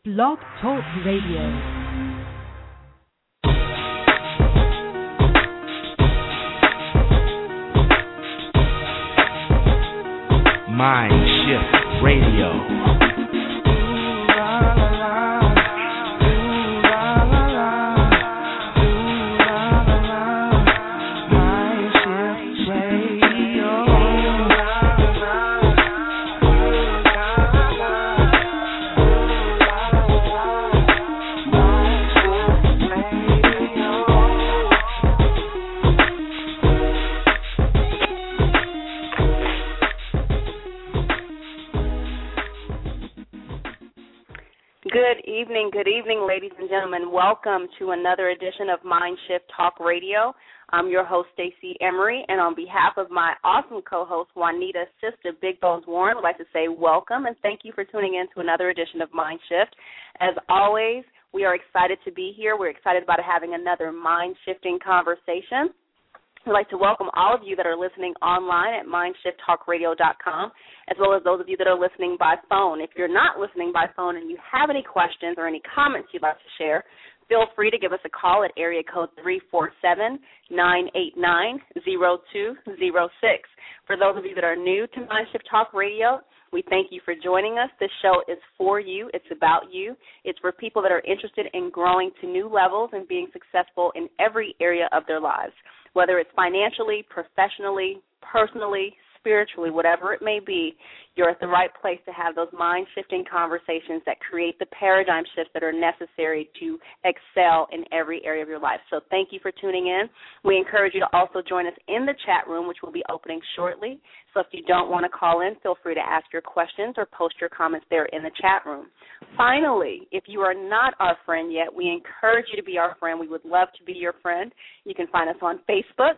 Blog Talk Radio. Mind Shift Radio. Good evening, ladies and gentlemen. Welcome to another edition of Mind Shift Talk Radio. I'm your host, Stacey Emery, and on behalf of my awesome co-host, Juanita Sister Big Bones Warren, I'd like to say welcome and thank you for tuning in to another edition of Mind Shift. As always, we are excited to be here. We're excited about having another mind-shifting conversation. I'd like to welcome all of you that are listening online at mindshifttalkradio.com, as well as those of you that are listening by phone. If you're not listening by phone and you have any questions or any comments you'd like to share, feel free to give us a call at area code 347-989-0206. For those of you that are new to Mind Shift Talk Radio, we thank you for joining us. This show is for you. It's about you. It's for people that are interested in growing to new levels and being successful in every area of their lives, whether it's financially, professionally, personally, spiritually, whatever it may be. You're at the right place to have those mind-shifting conversations that create the paradigm shifts that are necessary to excel in every area of your life. So thank you for tuning in. We encourage you to also join us in the chat room, which will be opening shortly. So if you don't want to call in, feel free to ask your questions or post your comments there in the chat room. Finally, if you are not our friend yet, we encourage you to be our friend. We would love to be your friend. You can find us on Facebook,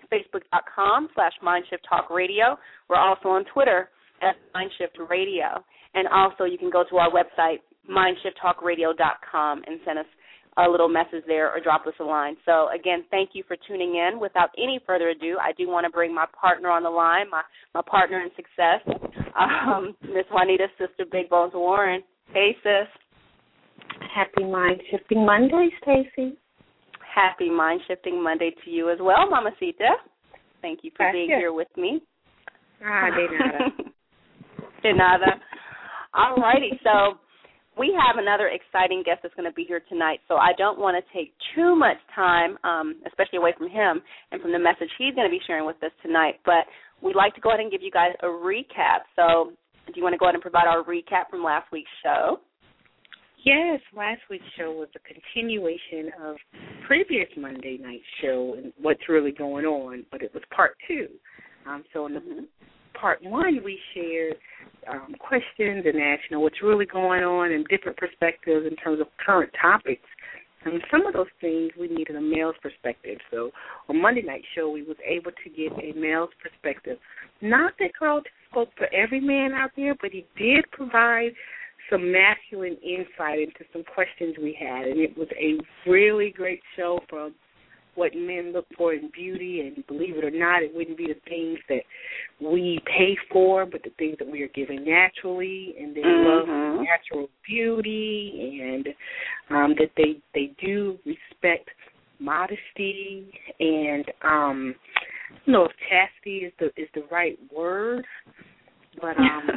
facebook.com/MindShiftTalkRadio. We're also on Twitter at MindShift Radio. And also you can go to our website, MindShiftTalkRadio.com, and send us a little message there or drop us a line. So, again, thank you for tuning in. Without any further ado, I do want to bring my partner on the line, my partner in success, Miss Juanita Sister Big Bones Warren. Hey, sis. Happy Mind-Shifting Monday, Stacey. Happy Mind-Shifting Monday to you as well, Mamacita. Thank you for being here with me. De nada. De nada. All righty. So we have another exciting guest that's going to be here tonight, so I don't want to take too much time, especially away from him and from the message he's going to be sharing with us tonight, but we'd like to go ahead and give you guys a recap. So do you want to go ahead and provide our recap from last week's show? Yes, last week's show was a continuation of previous Monday night show and what's really going on, but it was part two. So in the part one, we shared questions and asked, what's really going on and different perspectives in terms of current topics. And some of those things we needed a male's perspective. So on Monday night show, we was able to get a male's perspective. Not that Carl spoke for every man out there, but he did provide some masculine insight into some questions we had. And it was a really great show from what men look for in beauty, and believe it or not, it wouldn't be the things that we pay for, but the things that we are given naturally, and they love natural beauty, and that they do respect modesty, and I don't know if chastity is the right word, but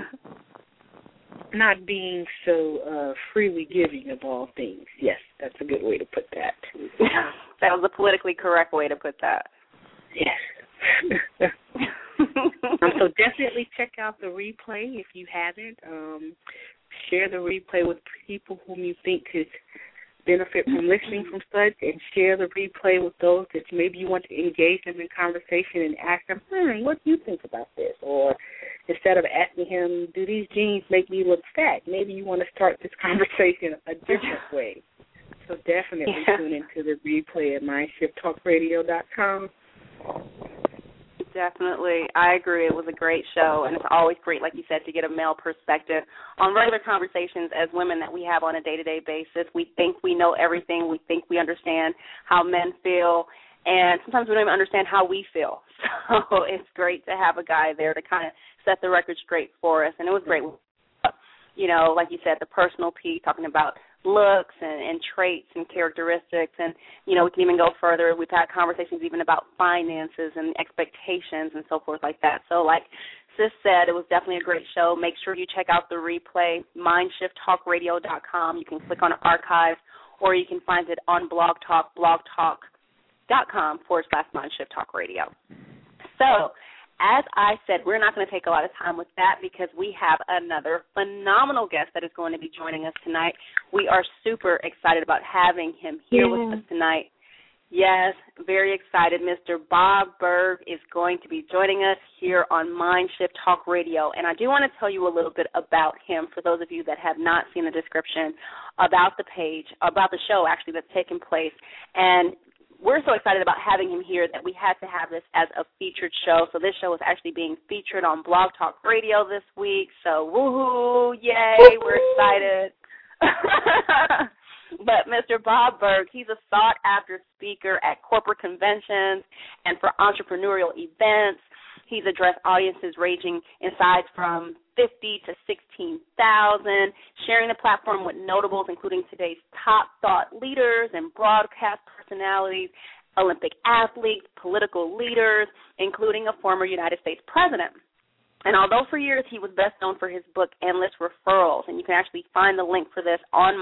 not being so freely giving of all things. Yes, that's a good way to put that. That was a politically correct way to put that. Yes. So definitely check out the replay if you haven't. Share the replay with people whom you think could benefit from listening from such, and share the replay with those that maybe you want to engage them in conversation and ask them, what do you think about this? Or instead of asking him, do these jeans make me look fat? Maybe you want to start this conversation a different way. So definitely tune into the replay at MindShiftTalkRadio.com. Definitely. I agree. It was a great show, and it's always great, like you said, to get a male perspective on regular conversations as women that we have on a day-to-day basis. We think we know everything. We think we understand how men feel, and sometimes we don't even understand how we feel. So it's great to have a guy there to kind of set the record straight for us, and it was great. like you said, the personal piece, talking about looks and traits and characteristics. And, we can even go further. We've had conversations even about finances and expectations and so forth like that. So like Sis said, it was definitely a great show. Make sure you check out the replay, MindShiftTalkRadio.com. You can click on archives, or you can find it on Blog Talk, blogtalk.com/MindShiftTalkRadio. So, as I said, we're not going to take a lot of time with that because we have another phenomenal guest that is going to be joining us tonight. We are super excited about having him here with us tonight. Yes, very excited. Mr. Bob Burg is going to be joining us here on Mind Shift Talk Radio. And I do want to tell you a little bit about him for those of you that have not seen the description about the page, about the show actually that's taking place. And we're so excited about having him here that we had to have this as a featured show. So this show is actually being featured on Blog Talk Radio this week. So woohoo, yay, we're excited. But Mr. Bob Burg, he's a sought-after speaker at corporate conventions and for entrepreneurial events. He's addressed audiences ranging in size from 50 to 16,000, sharing the platform with notables, including today's top thought leaders and broadcast personalities, Olympic athletes, political leaders, including a former United States president. And although for years he was best known for his book, Endless Referrals, and you can actually find the link for this on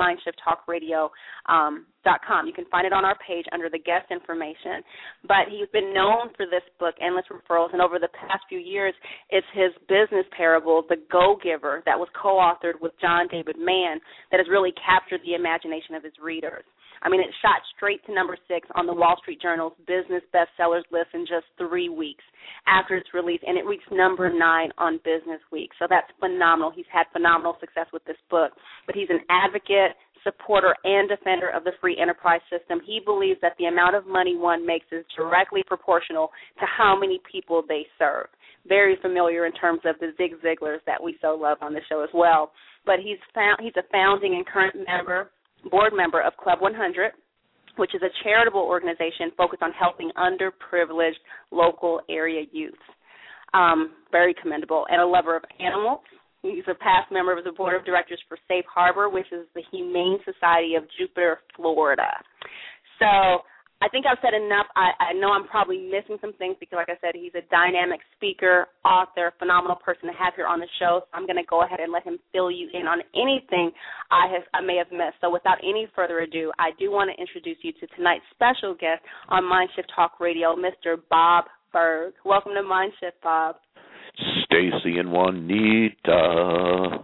MindShiftTalkRadio.com. You can find it on our page under the guest information. But he's been known for this book, Endless Referrals, and over the past few years, it's his business parable, The Go-Giver, that was co-authored with John David Mann, that has really captured the imagination of his readers. I mean, it shot straight to number 6 on the Wall Street Journal's business bestsellers list in just 3 weeks after its release, and it reached number 9 on Business Week. So that's phenomenal. He's had phenomenal success with this book. But he's an advocate, supporter, and defender of the free enterprise system. He believes that the amount of money one makes is directly proportional to how many people they serve. Very familiar in terms of the Zig Ziglars that we so love on the show as well. But he's a founding and current board member of Club 100, which is a charitable organization focused on helping underprivileged local area youth. Very commendable. And a lover of animals. He's a past member of the board of directors for Safe Harbor, which is the Humane Society of Jupiter, Florida. So I think I've said enough. I know I'm probably missing some things because, like I said, he's a dynamic speaker, author, phenomenal person to have here on the show. So I'm going to go ahead and let him fill you in on anything I may have missed. So without any further ado, I do want to introduce you to tonight's special guest on Mind Shift Talk Radio, Mr. Bob Burg. Welcome to Mind Shift, Bob. Stacy and Juanita.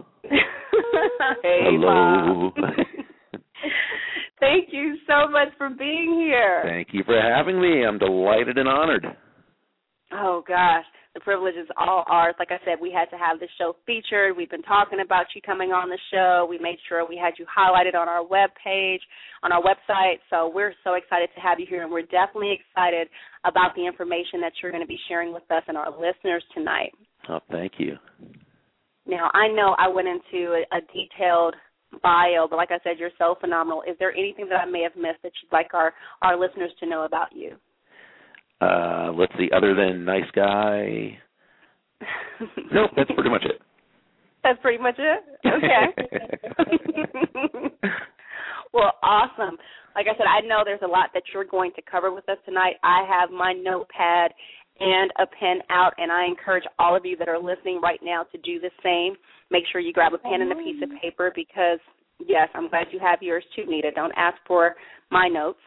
Hey, hello. Bob. Thank you so much for being here. Thank you for having me. I'm delighted and honored. Oh, gosh. The privilege is all ours. Like I said, we had to have this show featured. We've been talking about you coming on the show. We made sure we had you highlighted on our webpage, on our website. So we're so excited to have you here, and we're definitely excited about the information that you're going to be sharing with us and our listeners tonight. Oh, thank you. Now, I know I went into a detailed bio, but like I said, you're so phenomenal. Is there anything that I may have missed that you'd like our listeners to know about you? Let's see, other than nice guy. Nope, that's pretty much it. That's pretty much it? Okay. Well, awesome. Like I said, I know there's a lot that you're going to cover with us tonight. I have my notepad and a pen out, and I encourage all of you that are listening right now to do the same. Make sure you grab a pen and a piece of paper because, yes, I'm glad you have yours too, Nita. Don't ask for my notes.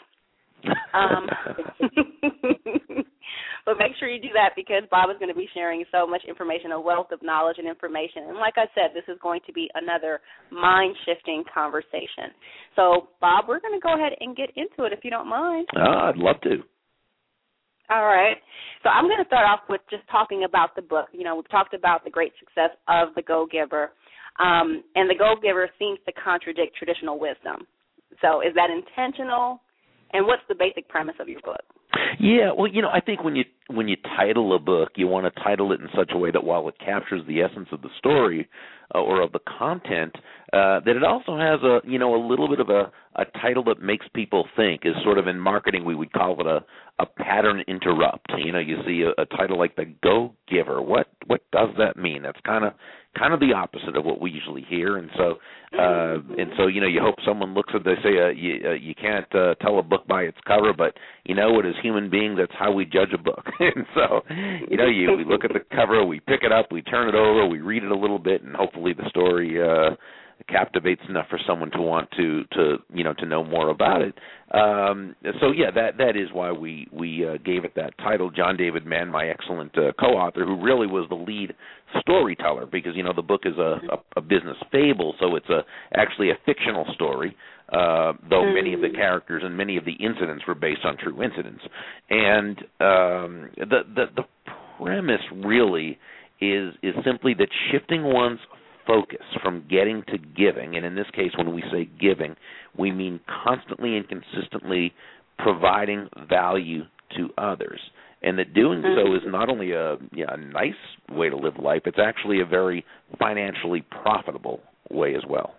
But make sure you do that because Bob is going to be sharing so much information, a wealth of knowledge and information. And like I said, this is going to be another mind-shifting conversation. So, Bob, we're going to go ahead and get into it if you don't mind. I'd love to. All right. So I'm going to start off with just talking about the book. You know, we've talked about the great success of The Go-Giver, and The Go-Giver seems to contradict traditional wisdom. So is that intentional? And what's the basic premise of your book? Yeah, well, I think when you when you title a book, you want to title it in such a way that while it captures the essence of the story or of the content, that it also has a little bit of a title that makes people think. Is sort of in marketing we would call it a pattern interrupt. You see a title like The Go-Giver. What does that mean? That's kind of the opposite of what we usually hear, and so you hope someone looks at it. They say you can't tell a book by its cover, but as human beings, that's how we judge a book. And so we look at the cover, we pick it up, we turn it over, we read it a little bit, and hopefully the story captivates enough for someone to want to know more about it. That is why we gave it that title. John David Mann, my excellent co-author, who really was the lead storyteller, because the book is a business fable, so it's actually a fictional story, though many of the characters and many of the incidents were based on true incidents. And the premise really is simply that shifting one's focus from getting to giving, and in this case when we say giving, we mean constantly and consistently providing value to others, and that doing so is not only a nice way to live life, it's actually a very financially profitable way as well.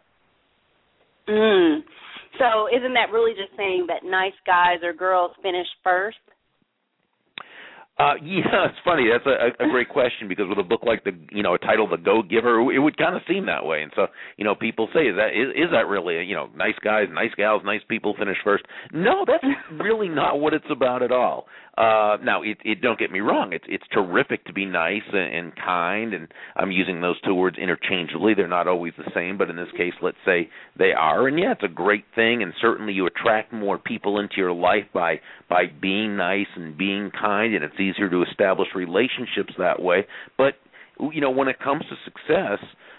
So isn't that really just saying that nice guys or girls finish first? It's funny. That's a great question, because with a book like a title The Go-Giver, it would kind of seem that way. And so, people say, is that really, nice guys, nice gals, nice people finish first? No, that's really not what it's about at all. Now, don't get me wrong. It's terrific to be nice and kind, and I'm using those two words interchangeably. They're not always the same, but in this case, let's say they are. And it's a great thing, and certainly you attract more people into your life by being nice and being kind, and it's easier to establish relationships that way. But when it comes to success,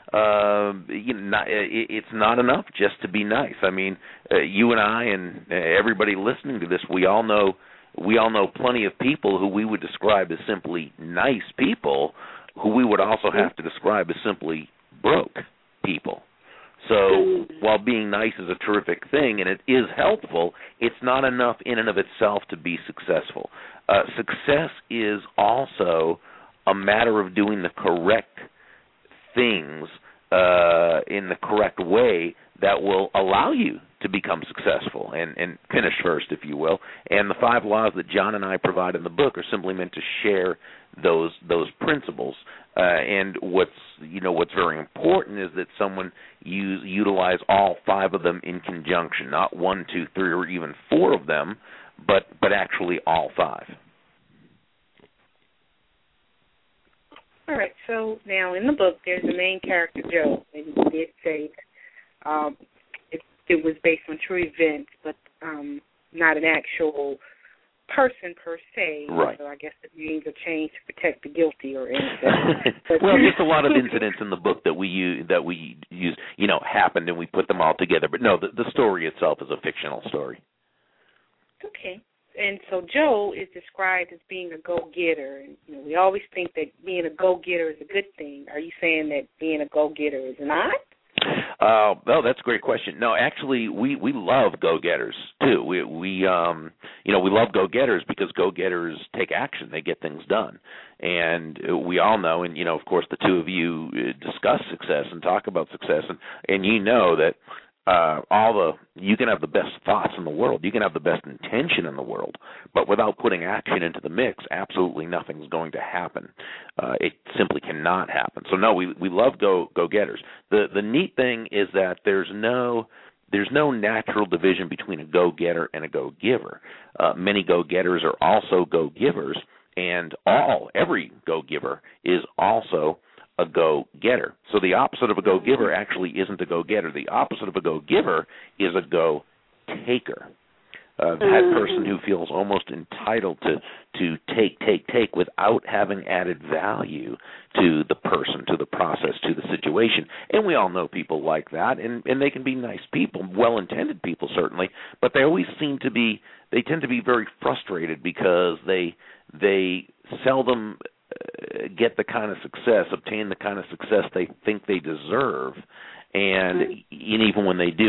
it's not enough just to be nice. I mean, you and I and everybody listening to this, we all know plenty of people who we would describe as simply nice people, who we would also have to describe as simply broke people. So while being nice is a terrific thing and it is helpful, it's not enough in and of itself to be successful. Success is also a matter of doing the correct things in the correct way that will allow you to become successful and finish first, if you will. And the 5 laws that John and I provide in the book are simply meant to share those principles. And what's very important is that someone utilize all 5 of them in conjunction, not 1, 2, 3, or even 4 of them, but actually all 5. All right. So now in the book, there's the main character, Joe, and you did say it was based on true events, but not an actual person per se. Right. So I guess it means a change to protect the guilty or innocent. Well, just a lot of incidents in the book that we use happened, and we put them all together. But no, the story itself is a fictional story. Okay. And so Joe is described as being a go-getter. And, we always think that being a go-getter is a good thing. Are you saying that being a go-getter is not? Well, that's a great question. No, actually, we love go-getters too. We love go-getters because go-getters take action. They get things done, and we all know. And of course, the two of you discuss success and talk about success, and you know that you can have the best thoughts in the world, you can have the best intention in the world, but without putting action into the mix, absolutely nothing's going to happen. It simply cannot happen. So no, we love go-getters. The neat thing is that there's no natural division between a go-getter and a go-giver. Many go-getters are also go-givers, and every go-giver is also a go-getter. So the opposite of a go-giver actually isn't a go-getter. The opposite of a go-giver is a go-taker. That person who feels almost entitled to take without having added value to the person, to the process, to the situation. And we all know people like that, and they can be nice people, well-intended people certainly, but they tend to be very frustrated because they seldom get the kind of success, obtain the kind of success they think they deserve, and even when they do, it tends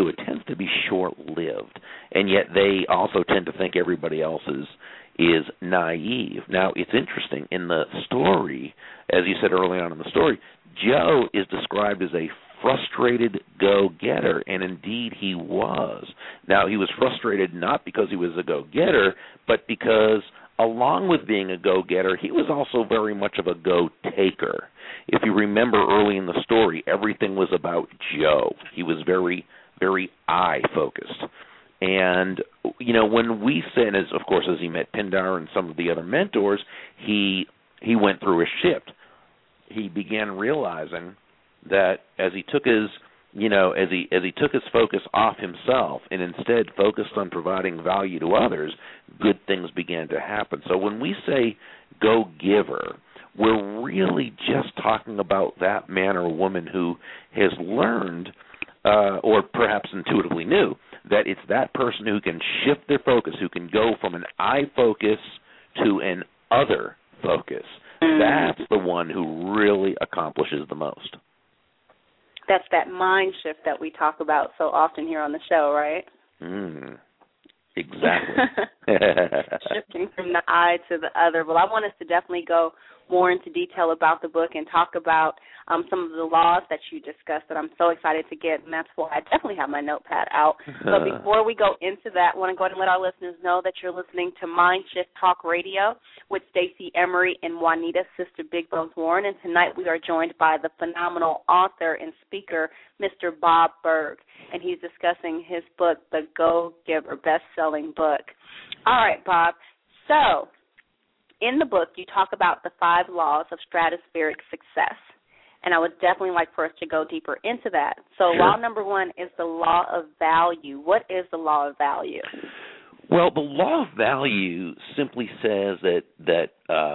to be short-lived, and yet they also tend to think everybody else is naive. Now, it's interesting. In the story, as you said early on in the story, Joe is described as a frustrated go-getter, and indeed he was. Now, he was frustrated not because he was a go-getter, but because along with being a go-getter, he was also very much of a go-taker. If you remember early in the story, everything was about Joe. He was very, very I-focused. And, you know, when we say, and as he met Pindar and some of the other mentors, he went through a shift. He began realizing that as he took his, as he took his focus off himself and instead focused on providing value to others, good things began to happen. So when we say go-giver, we're really just talking about that man or woman who has learned, or perhaps intuitively knew, that it's that person who can shift their focus, who can go from an I focus to an other focus. That's the one who really accomplishes the most. That's that mind shift that we talk about so often here on the show, right? Exactly. Shifting from the I to the other. Well, I want us to definitely go more into detail about the book and talk about some of the laws that you discussed that I'm so excited to get, and that's why I definitely have my notepad out. But before we go into that, I want to go ahead and let our listeners know that you're listening to Mind Shift Talk Radio with Stacey Emery and Juanita Sister Big Bones Warren, and tonight we are joined by the phenomenal author and speaker, Mr. Bob Burg, and he's discussing his book, The Go-Giver, best-selling book. All right, Bob, so in the book, you talk about the 5 laws of stratospheric success, and I would definitely like for us to go deeper into that. So sure. Law number 1 is the law of value. What is the law of value? Well, the law of value simply says that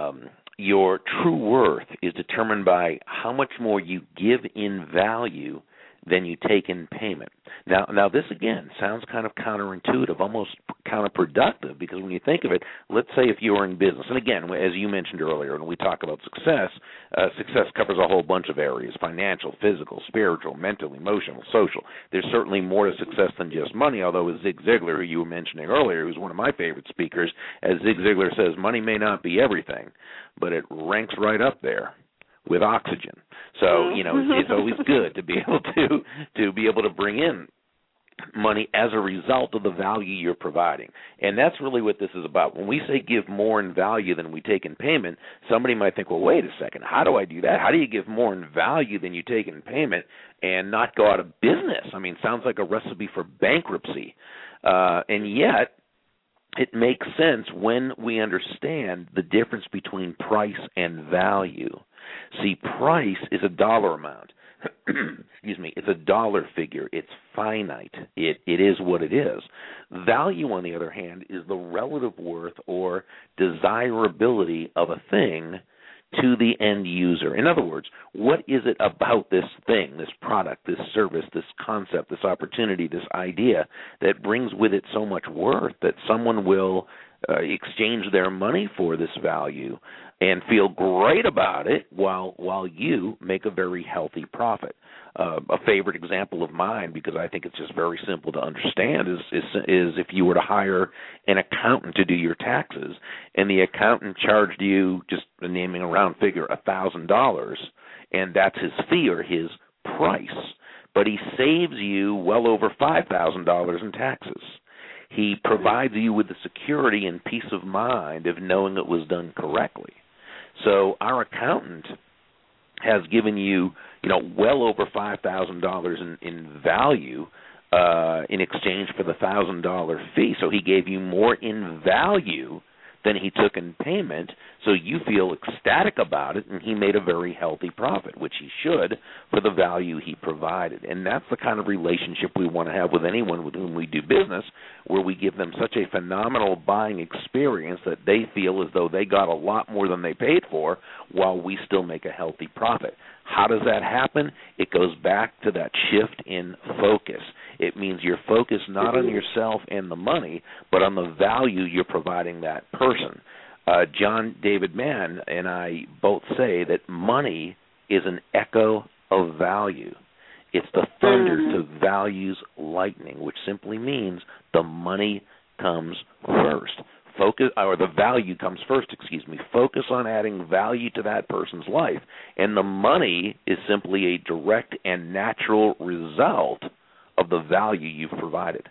your true worth is determined by how much more you give in value than you take in payment. Now this, again, sounds kind of counterintuitive, almost counterproductive, because when you think of it, let's say if you were in business, and again, as you mentioned earlier, when we talk about success, success covers a whole bunch of areas: financial, physical, spiritual, mental, emotional, social. There's certainly more to success than just money, although as Zig Ziglar, who you were mentioning earlier, who's one of my favorite speakers, as Zig Ziglar says, money may not be everything, but it ranks right up there with oxygen. So, it's always good to be able to bring in money as a result of the value you're providing. And that's really what this is about. When we say give more in value than we take in payment, somebody might think, well, wait a second, how do I do that? How do you give more in value than you take in payment and not go out of business? I mean, sounds like a recipe for bankruptcy. And yet, it makes sense when we understand the difference between price and value. See, price is a dollar amount. Excuse me, it's a dollar figure. It's finite. It is what it is. Value, on the other hand, is the relative worth or desirability of a thing to the end user. In other words, what is it about this thing, this product, this service, this concept, this opportunity, this idea that brings with it so much worth that someone will exchange their money for this value and feel great about it while you make a very healthy profit. A favorite example of mine, because I think it's just very simple to understand, is if you were to hire an accountant to do your taxes, and the accountant charged you, just naming a round figure, $1,000, and that's his fee or his price, but he saves you well over $5,000 in taxes. He provides you with the security and peace of mind of knowing it was done correctly. So our accountant has given you, well over $5,000 in value in exchange for the $1,000 fee. So he gave you more in value than he took in payment, so you feel ecstatic about it, and he made a very healthy profit, which he should, for the value he provided. And that's the kind of relationship we want to have with anyone with whom we do business, where we give them such a phenomenal buying experience that they feel as though they got a lot more than they paid for, while we still make a healthy profit. How does that happen? It goes back to that shift in focus. It means you're focused not on yourself and the money, but on the value you're providing that person. John David Mann and I both say that money is an echo of value. It's the thunder to values lightning, which simply means the money comes first. The value comes first, Focus on adding value to that person's life. And the money is simply a direct and natural result of the value you've provided.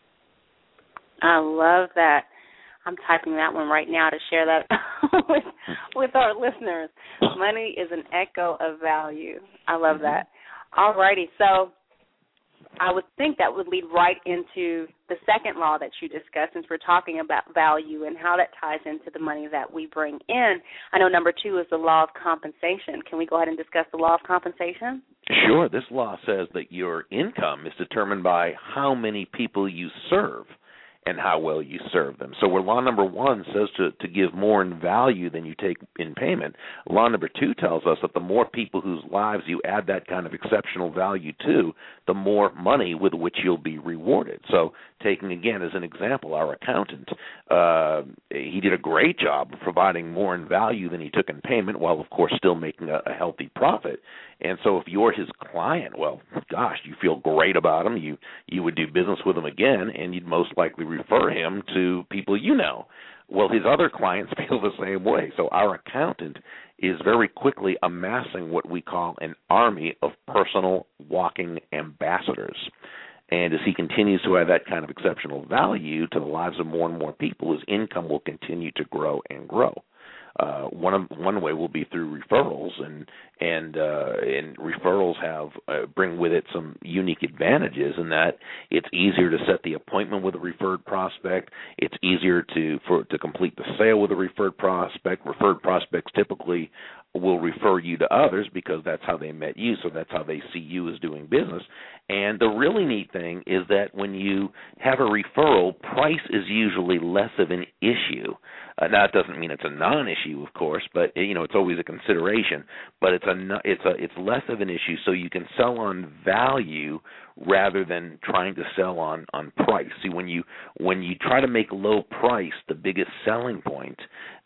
I love that. I'm typing that one right now to share that with our listeners. Money is an echo of value. I love that. All righty. So I would think that would lead right into the second law that you discussed, since we're talking about value and how that ties into the money that we bring in. I know number 2 is the law of compensation. Can we go ahead and discuss the law of compensation? Sure. This law says that your income is determined by how many people you serve and how well you serve them. So where law number 1 says to give more in value than you take in payment, law number 2 tells us that the more people whose lives you add that kind of exceptional value to, the more money with which you'll be rewarded. So taking, again, as an example, our accountant, he did a great job of providing more in value than he took in payment, while, of course, still making a healthy profit. And so if you're his client, well, gosh, you feel great about him. You would do business with him again, and you'd most likely refer him to people you know. Well, his other clients feel the same way. So our accountant is very quickly amassing what we call an army of personal walking ambassadors. And as he continues to add that kind of exceptional value to the lives of more and more people, his income will continue to grow and grow. One way will be through referrals, and referrals bring with it some unique advantages in that it's easier to set the appointment with a referred prospect. It's easier to complete the sale with a referred prospect. Referred prospects typically will refer you to others because that's how they met you, so that's how they see you as doing business. And the really neat thing is that when you have a referral, price is usually less of an issue. Now, it doesn't mean it's a non-issue, of course, but it's always a consideration. But it's less of an issue, so you can sell on value rather than trying to sell on price. See, when you try to make low price the biggest selling point,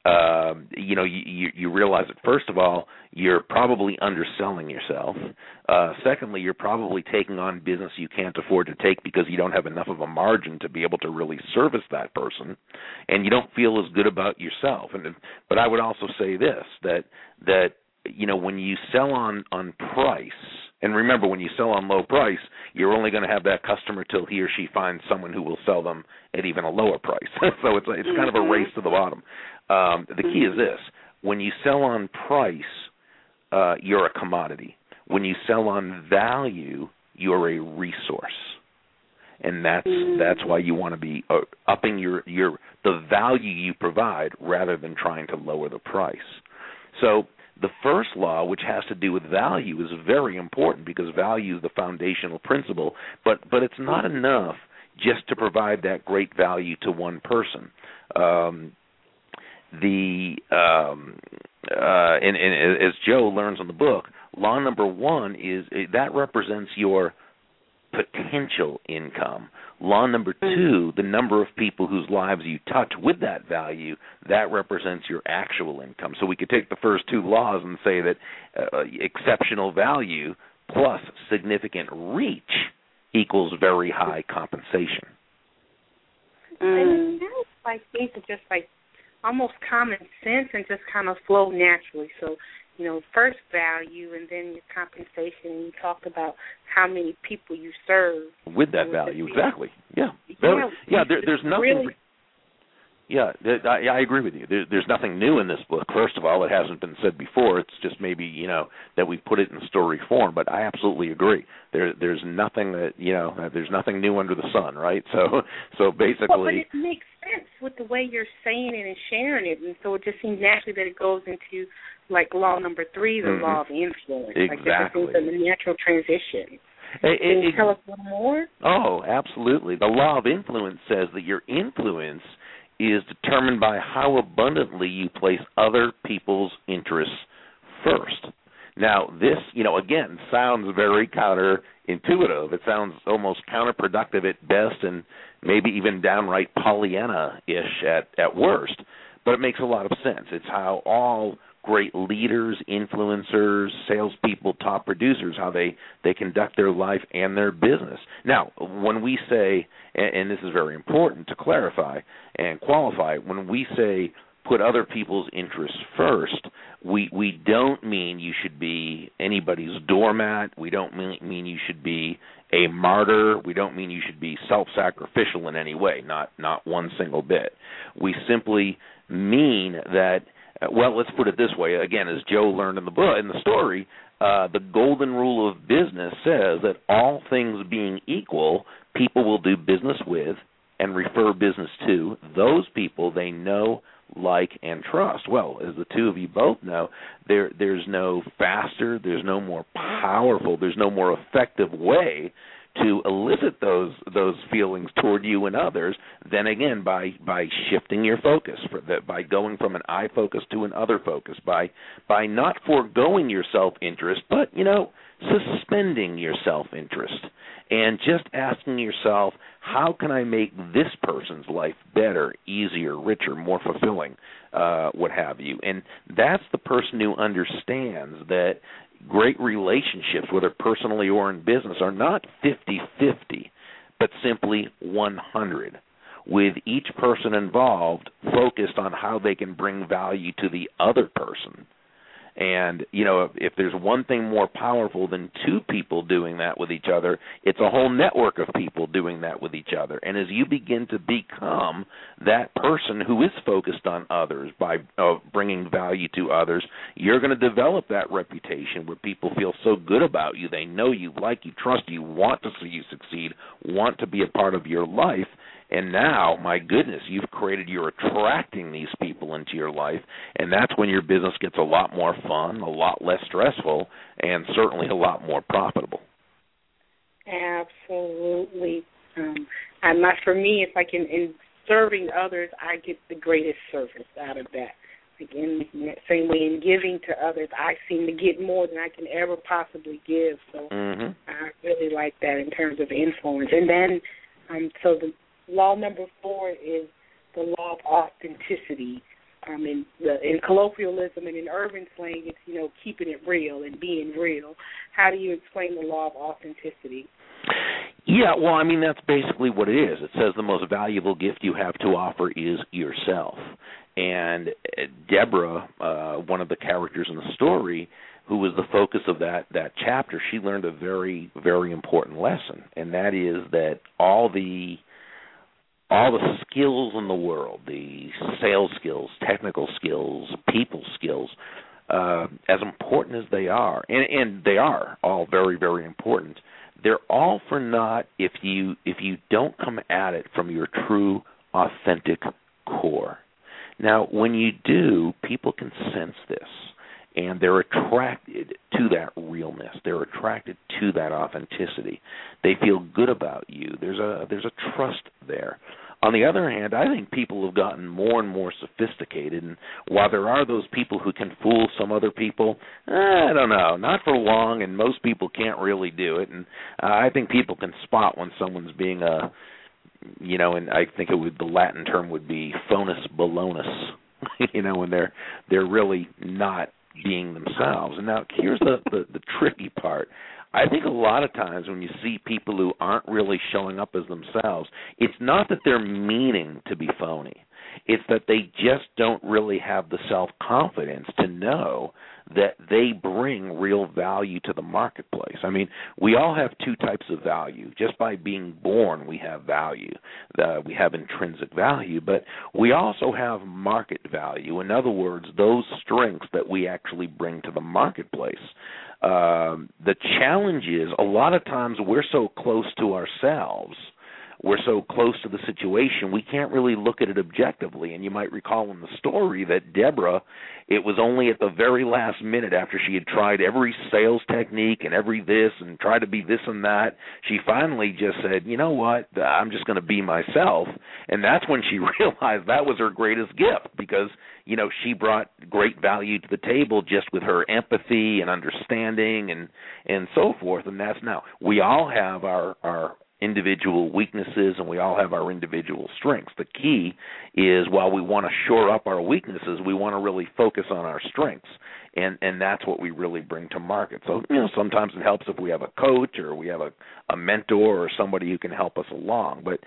you realize that, first of all, you're probably underselling yourself. Secondly, you're probably taking on business you can't afford to take because you don't have enough of a margin to be able to really service that person, and you don't feel as good about yourself. But I would also say this, that when you sell on price, and remember, when you sell on low price, you're only going to have that customer till he or she finds someone who will sell them at even a lower price. So it's kind of a race to the bottom. The key is this: when you sell on price, you're a commodity. When you sell on value, you're a resource, and that's why you want to be upping the value you provide rather than trying to lower the price. So the first law, which has to do with value, is very important because value is the foundational principle. But it's not enough just to provide that great value to one person. And as Joe learns in the book, law number 1 is that represents your potential income. Law number 2, the number of people whose lives you touch with that value, that represents your actual income. So we could take the first 2 laws and say that exceptional value plus significant reach equals very high compensation. And it sounds like these are just like almost common sense and just kind of flow naturally. So, first value and then your compensation. And you talked about how many people you serve with that value. Exactly. Yeah. There's nothing. Really, I agree with you. There's nothing new in this book. First of all, it hasn't been said before. It's just maybe that we put it in story form. But I absolutely agree. There's nothing there's nothing new under the sun, right? So basically. Well, but it makes sense with the way you're saying it and sharing it, and so it just seems naturally that it goes into like law number 3, the law of influence. Exactly. Like the natural transition. Can you tell us a little more? Oh, absolutely. The law of influence says that your influence is determined by how abundantly you place other people's interests first. Now, this, again, sounds very counterintuitive. It sounds almost counterproductive at best and maybe even downright Pollyanna-ish at worst. But it makes a lot of sense. It's how all great leaders, influencers, salespeople, top producers, how they conduct their life and their business. Now, when we say, and this is very important to clarify and qualify, when we say put other people's interests first, we don't mean you should be anybody's doormat. We don't mean you should be a martyr. We don't mean you should be self-sacrificial in any way, not one single bit. We simply mean that, well, let's put it this way. Again, as Joe learned in the book, in the story, the golden rule of business says that all things being equal, people will do business with and refer business to those people they know, like, and trust. Well, as the two of you both know, there's no faster, there's no more powerful, there's no more effective way to elicit those feelings toward you and others than, again, by shifting your focus, by going from an I focus to an other focus, by not foregoing your self-interest, but, suspending your self-interest and just asking yourself, how can I make this person's life better, easier, richer, more fulfilling, what have you? And that's the person who understands that great relationships, whether personally or in business, are not 50-50, but simply 100, with each person involved focused on how they can bring value to the other person. And, if there's one thing more powerful than two people doing that with each other, it's a whole network of people doing that with each other. And as you begin to become that person who is focused on others by bringing value to others, you're going to develop that reputation where people feel so good about you. They know you, like you, trust you, want to see you succeed, want to be a part of your life. And now, my goodness, you're attracting these people into your life, and that's when your business gets a lot more fun, a lot less stressful, and certainly a lot more profitable. Absolutely. For me, it's like in serving others, I get the greatest service out of that. Again, in that same way, in giving to others, I seem to get more than I can ever possibly give. So I really like that in terms of influence. And then, so the law number 4 is the law of authenticity. In colloquialism and in urban slang, it's, keeping it real and being real. How do you explain the law of authenticity? Yeah, well, that's basically what it is. It says the most valuable gift you have to offer is yourself. And Deborah, one of the characters in the story, who was the focus of that chapter, she learned a very, very important lesson, and that is that all the skills in the world, the sales skills, technical skills, people skills, as important as they are, and they are all very, very important, they're all for naught if you don't come at it from your true, authentic core. Now, when you do, people can sense this, and they're attracted to that realness. They're attracted to that authenticity. They feel good about you. There's a trust there. On the other hand, I think people have gotten more and more sophisticated, and while there are those people who can fool some other people, I don't know, not for long, and most people can't really do it. And I think people can spot when someone's being and I think the Latin term would be fonus balonus, when they're really not being themselves. And now here's the tricky part. I think a lot of times when you see people who aren't really showing up as themselves, it's not that they're meaning to be phony. It's that they just don't really have the self-confidence to know that they bring real value to the marketplace. We all have two types of value. Just by being born, we have value. We have intrinsic value, but we also have market value. In other words, those strengths that we actually bring to the marketplace. The challenge is a lot of times we're so close to ourselves, we're so close to the situation, we can't really look at it objectively. And you might recall in the story that Deborah, it was only at the very last minute after she had tried every sales technique and every this and tried to be this and that, she finally just said, you know what, I'm just going to be myself. And that's when she realized that was her greatest gift, because she brought great value to the table just with her empathy and understanding and so forth. And that's now, we all have our individual weaknesses and we all have our individual strengths. The key is, while we want to shore up our weaknesses, we want to really focus on our strengths, and that's what we really bring to market. So, sometimes it helps if we have a coach or we have a mentor or somebody who can help us along. But,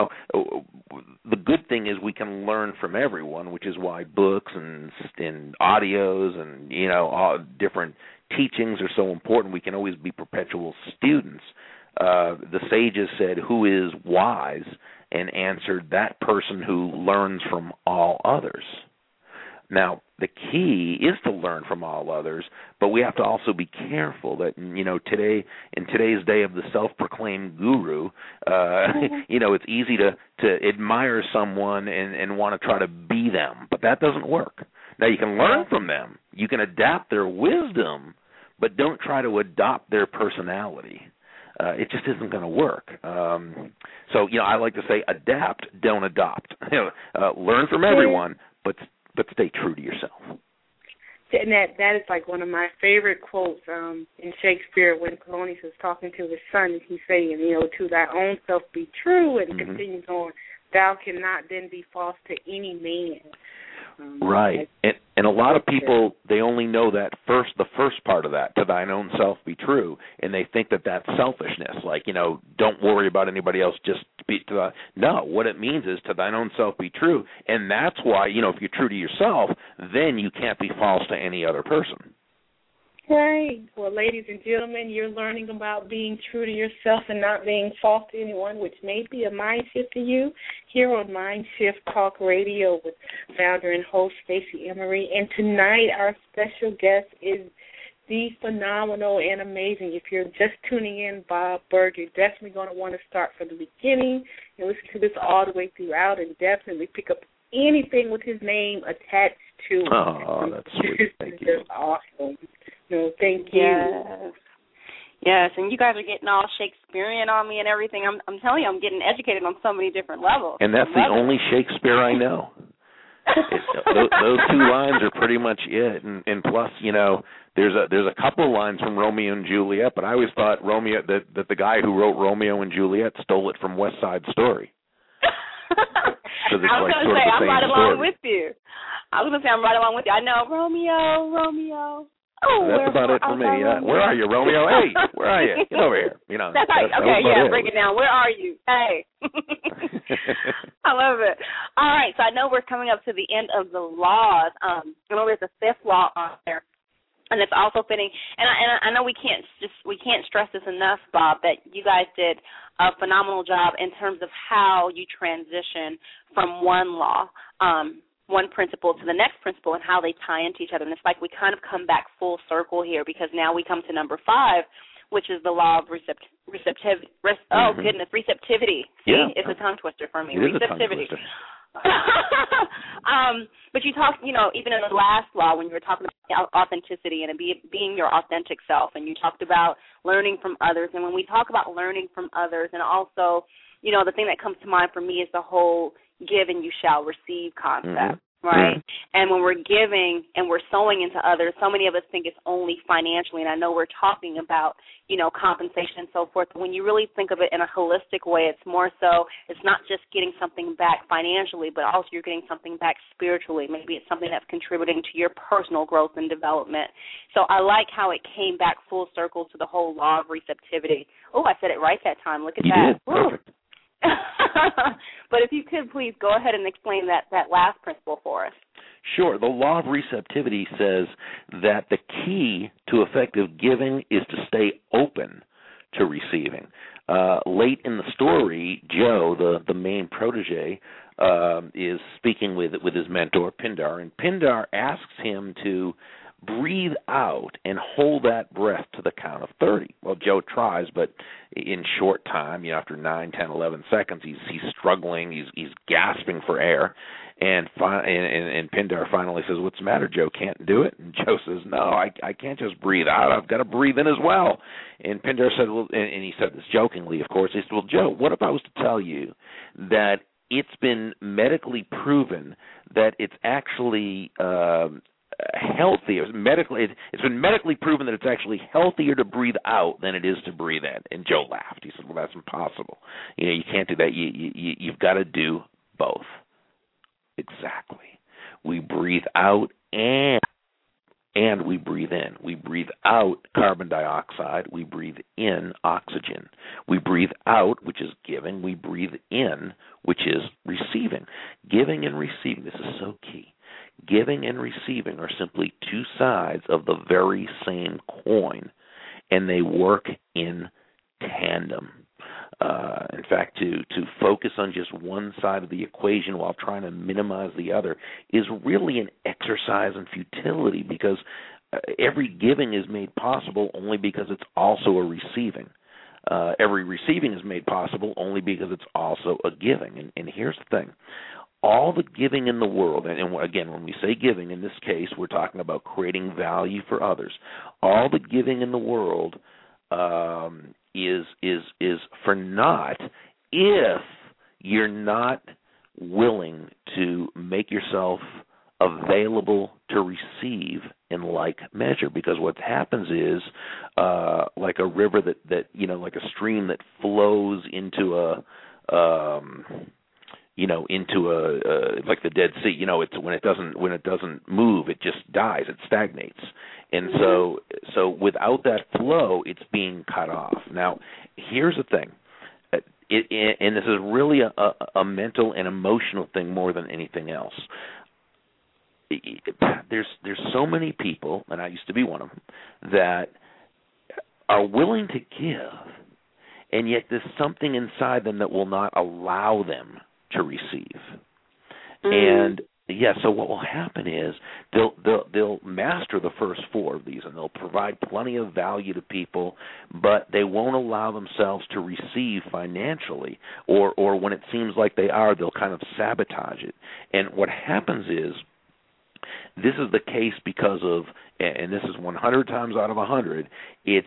the good thing is we can learn from everyone, which is why books and audios and, all different teachings are so important. We can always be perpetual students. The sages said, "Who is wise?" and answered, "That person who learns from all others." Now, the key is to learn from all others, but we have to also be careful that, today, in today's day of the self-proclaimed guru, it's easy to admire someone and want to try to be them, but that doesn't work. Now, you can learn from them. You can adapt their wisdom, but don't try to adopt their personality. It just isn't going to work. So, I like to say, adapt, don't adopt. Learn from everyone, but stay true to yourself. And that is like one of my favorite quotes in Shakespeare when Polonius is talking to his son, and he's saying, to thy own self be true, and continues on, thou cannot then be false to any man. Right. And a lot of people, they only know the first part of that, to thine own self be true, and they think that that's selfishness, like, don't worry about anybody else, just be to the... No, what it means is to thine own self be true, and that's why, if you're true to yourself, then you can't be false to any other person. Right. Well, ladies and gentlemen, you're learning about being true to yourself and not being false to anyone, which may be a mind shift to you, here on Mind Shift Talk Radio with founder and host Stacey Emery. And tonight our special guest is the phenomenal and amazing. If you're just tuning in, Bob Burg, you're definitely going to want to start from the beginning and listen to this all the way throughout and definitely pick up anything with his name attached to it. Oh, that's sweet. Thank you. That's awesome. No, thank you. Yes, and you guys are getting all Shakespearean on me and everything. I'm telling you, I'm getting educated on so many different levels. And that's the only Shakespeare I know. Those two lines are pretty much it. And plus, there's a couple of lines from Romeo and Juliet, but I always thought that the guy who wrote Romeo and Juliet stole it from West Side Story. I was going to say, I'm right along with you. I know Romeo. Oh, that's about it for me. Where are you, Romeo? Hey, where are you? Get over here. That's right. Okay, break it down. Where are you? Hey. I love it. All right, so I know we're coming up to the end of the laws. I know there's a fifth law on there, and it's also fitting. And I know we can't stress this enough, Bob, that you guys did a phenomenal job in terms of how you transition from one law, one principle to the next principle, and how they tie into each other. And it's like we kind of come back full circle here, because now we come to number 5, which is the law of receptivity. Oh, goodness, receptivity. See, it's a tongue twister for me. Receptivity. But you talked, even in the last law when you were talking about authenticity and being your authentic self, and you talked about learning from others. And when we talk about learning from others, and also, the thing that comes to mind for me is the whole give and you shall receive concept, right? And when we're giving and we're sowing into others, so many of us think it's only financially, and I know we're talking about, compensation and so forth, but when you really think of it in a holistic way, it's more so, it's not just getting something back financially, but also you're getting something back spiritually. Maybe it's something that's contributing to your personal growth and development. So I like how it came back full circle to the whole law of receptivity. Oh, I said it right that time. Look at you that. Did. Perfect. But if you could please go ahead and explain that last principle for us. Sure. The law of receptivity says that the key to effective giving is to stay open to receiving. Late in the story, Joe, the main protege, is speaking with his mentor, Pindar, and Pindar asks him to breathe out and hold that breath to the count of 30. Well, Joe tries, but in short time, after 9, 10, 11 seconds, he's struggling, he's gasping for air, and Pindar finally says, "What's the matter, Joe? Can't do it?" And Joe says, "No, I can't just breathe out. I've got to breathe in as well." And Pindar said, "Well," and he said this jokingly, of course. He said, "Well, Joe, what if I was to tell you that it's been medically proven that it's actually healthier. It's been medically proven that it's actually healthier to breathe out than it is to breathe in. And Joe laughed. He said, "Well, that's impossible. You can't do that. You've got to do both." Exactly. We breathe out and we breathe in. We breathe out carbon dioxide. We breathe in oxygen. We breathe out, which is giving. We breathe in, which is receiving. Giving and receiving. This is so key. Giving and receiving are simply two sides of the very same coin, and they work in tandem. In fact, to focus on just one side of the equation while trying to minimize the other is really an exercise in futility, because every giving is made possible only because it's also a receiving. Every receiving is made possible only because it's also a giving. And here's the thing. All the giving in the world, and again, when we say giving, in this case, we're talking about creating value for others. All the giving in the world is for naught if you're not willing to make yourself available to receive in like measure. Because what happens is, like a river that like a stream that flows into like the Dead Sea. It's when it doesn't move, it just dies, it stagnates. And so without that flow, it's being cut off. Now, here's the thing. And this is really a mental and emotional thing more than anything else. There's so many people, and I used to be one of them, that are willing to give, and yet there's something inside them that will not allow them to receive. And so what will happen is they'll master the first four of these, and they'll provide plenty of value to people, but they won't allow themselves to receive financially, or when it seems like they are, they'll kind of sabotage it. And what happens is, this is the case because of, and this is 100 times out of 100, it's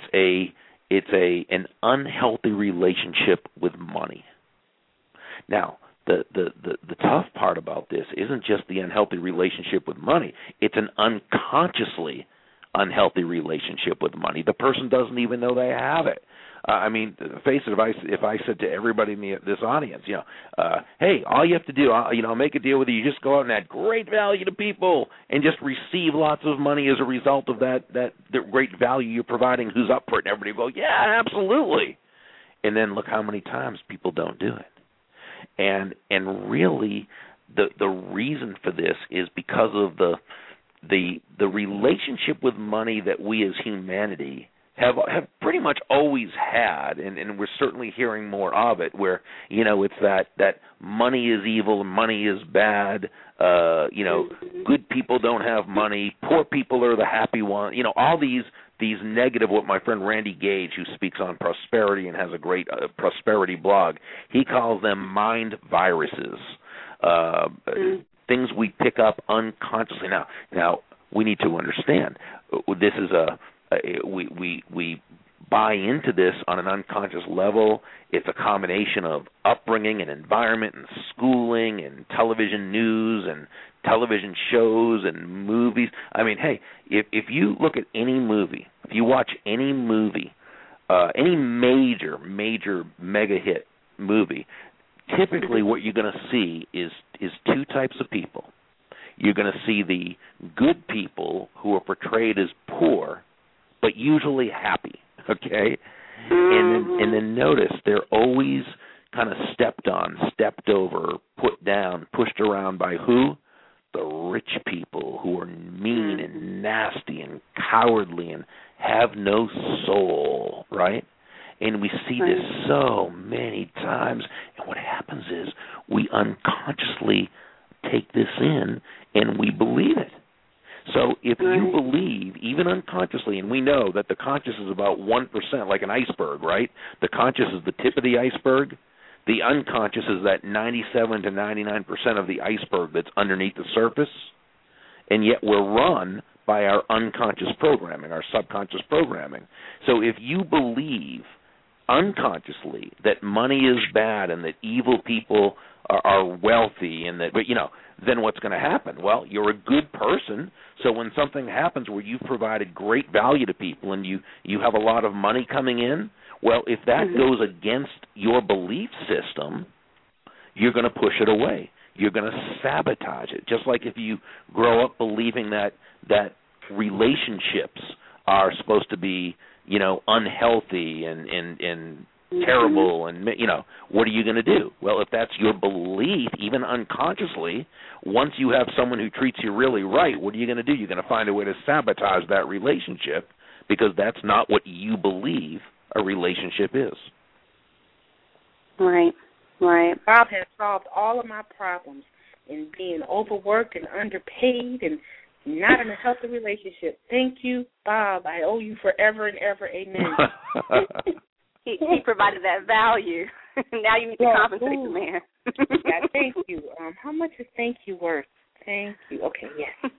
an unhealthy relationship with money. Now, the tough part about this isn't just the unhealthy relationship with money. It's an unconsciously unhealthy relationship with money. The person doesn't even know they have it. I mean, face it, if I said to everybody in this audience, hey, all you have to do, I'll make a deal with you. You just go out and add great value to people and just receive lots of money as a result of the great value you're providing. Who's up for it? And everybody will go, yeah, absolutely. And then look how many times people don't do it. And really, the reason for this is because of the relationship with money that we as humanity have pretty much always had, and we're certainly hearing more of it, where it's that money is evil and money is bad. Good people don't have money. Poor people are the happy ones. All these negative, what my friend Randy Gage, who speaks on prosperity and has a great prosperity blog, he calls them mind viruses, things we pick up unconsciously. Now we need to understand this is we buy into this on an unconscious level. It's a combination of upbringing and environment and schooling and television news and television shows and movies. I mean, hey, if you look at any movie, if you watch any movie, any major mega hit movie, typically what you're going to see is two types of people. You're going to see the good people who are portrayed as poor, but usually happy, okay? And then notice they're always kind of stepped on, stepped over, put down, pushed around by who? The rich people who are mean and nasty and cowardly and have no soul, right? And we see this so many times. And what happens is we unconsciously take this in and we believe it. So if you believe, even unconsciously, and we know that the conscious is about 1%, like an iceberg, right? The conscious is the tip of the iceberg. The unconscious is that 97 to 99% of the iceberg that's underneath the surface, and yet we're run by our unconscious programming, our subconscious programming. So if you believe unconsciously that money is bad and that evil people are wealthy and that, then what's going to happen? Well, you're a good person, so when something happens where you've provided great value to people and you have a lot of money coming in, well, if that goes against your belief system, you're going to push it away. You're going to sabotage it. Just like if you grow up believing that relationships are supposed to be, unhealthy and terrible, and what are you going to do? Well, if that's your belief, even unconsciously, once you have someone who treats you really right, what are you going to do? You're going to find a way to sabotage that relationship because that's not what you believe a relationship is. Right. Bob has solved all of my problems in being overworked and underpaid and not in a healthy relationship. Thank you, Bob. I owe you forever and ever. Amen. He provided that value. Now you need to compensate the man. Yeah, thank you. How much is thank you worth? Thank you. Okay, yes.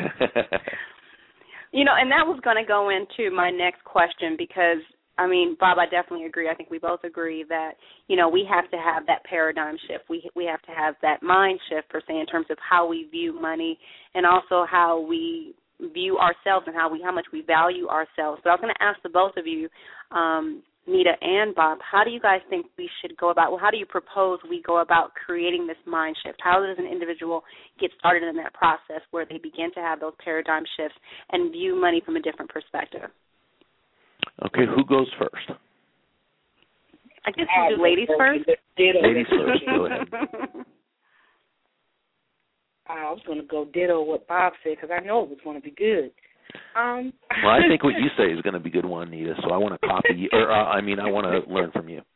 And that was going to go into my next question because, Bob, I definitely agree. I think we both agree that, we have to have that paradigm shift. We have to have that mind shift, per se, in terms of how we view money and also how we view ourselves and how much we value ourselves. But I was going to ask the both of you, Nita and Bob, how do you guys think we should go about, how do you propose we go about creating this mind shift? How does an individual get started in that process where they begin to have those paradigm shifts and view money from a different perspective? Okay, who goes first? I guess we'll do ladies first. Ladies first, go ahead. I was going to go ditto what Bob said because I know it was going to be good. Well, I think what you say is going to be good one, Nita, so I want to copy you, I want to learn from you.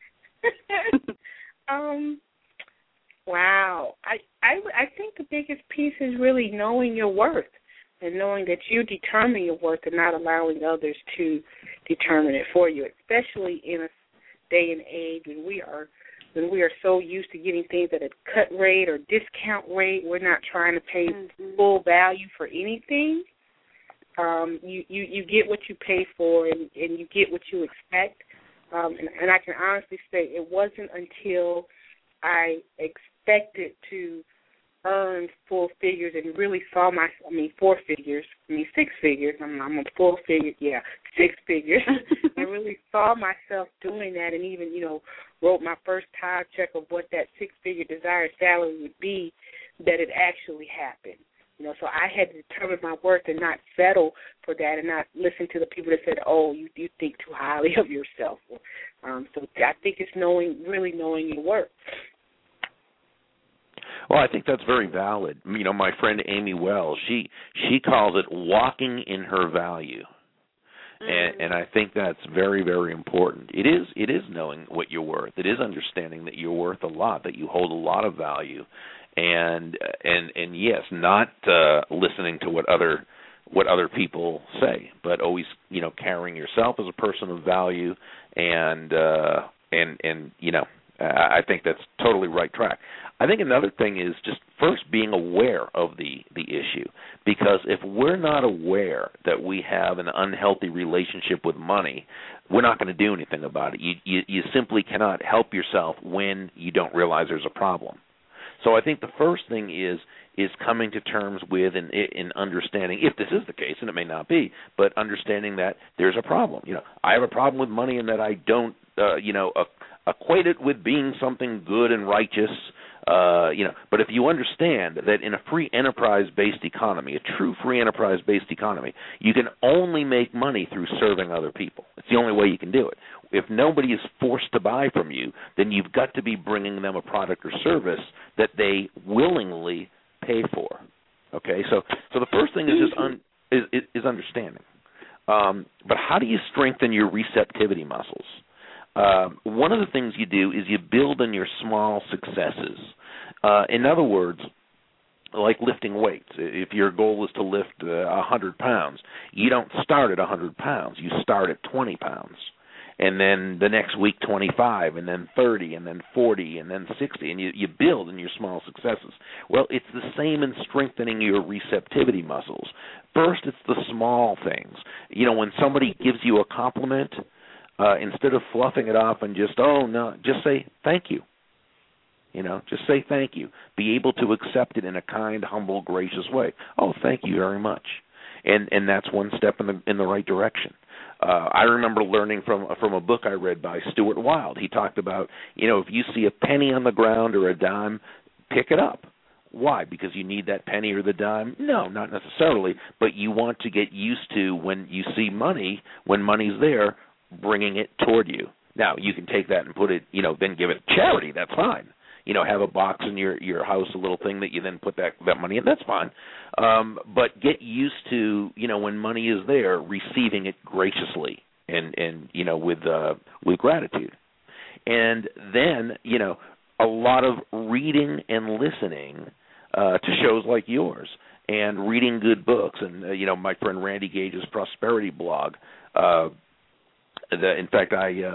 Wow. I think the biggest piece is really knowing your worth and knowing that you determine your worth and not allowing others to determine it for you, especially in a day and age when we are so used to getting things at a cut rate or discount rate. We're not trying to pay full value for anything. You get what you pay for and you get what you expect. And I can honestly say it wasn't until I expected to earn full figures and really saw 4 figures, 6 figures. I'm a full figure, 6 figures. I really saw myself doing that and even, wrote my first time check of what that 6-figure desired salary would be, that it actually happened. So I had to determine my worth and not settle for that and not listen to the people that said, oh, you think too highly of yourself. So I think it's really knowing your worth. Well, I think that's very valid. My friend Amy Wells, she calls it walking in her value. And I think that's very, very important. It is knowing what you're worth. It is understanding that you're worth a lot, that you hold a lot of value. And yes, not listening to what other people say, but always carrying yourself as a person of value, and I think that's totally right track. I think another thing is just first being aware of the issue, because if we're not aware that we have an unhealthy relationship with money, we're not going to do anything about it. You simply cannot help yourself when you don't realize there's a problem. So I think the first thing is coming to terms with and understanding, if this is the case, and it may not be, but understanding that there's a problem. I have a problem with money in that I don't, equate it with being something good and righteous. But if you understand that in a free enterprise-based economy, a true free enterprise-based economy, you can only make money through serving other people. It's the only way you can do it. If nobody is forced to buy from you, then you've got to be bringing them a product or service that they willingly pay for. Okay, so the first thing is just is understanding. But how do you strengthen your receptivity muscles? One of the things you do is you build on your small successes. In other words, like lifting weights. If your goal is to lift 100 pounds, you don't start at 100 pounds. You start at 20 pounds. And then the next week 25, and then 30, and then 40, and then 60, and you build in your small successes. Well, it's the same in strengthening your receptivity muscles. First, it's the small things. When somebody gives you a compliment, instead of fluffing it off and just, oh, no, just say thank you. Just say thank you. Be able to accept it in a kind, humble, gracious way. Oh, thank you very much. And that's one step in the right direction. I remember learning from a book I read by Stuart Wilde. He talked about, if you see a penny on the ground or a dime, pick it up. Why? Because you need that penny or the dime? No, not necessarily. But you want to get used to when you see money, when money's there, bringing it toward you. Now, you can take that and put it, then give it to charity. That's fine. Have a box in your house, a little thing that you then put that money in. That's fine. But get used to, when money is there, receiving it graciously and with gratitude. And then, a lot of reading and listening to shows like yours and reading good books. And, my friend Randy Gage's Prosperity blog. In fact,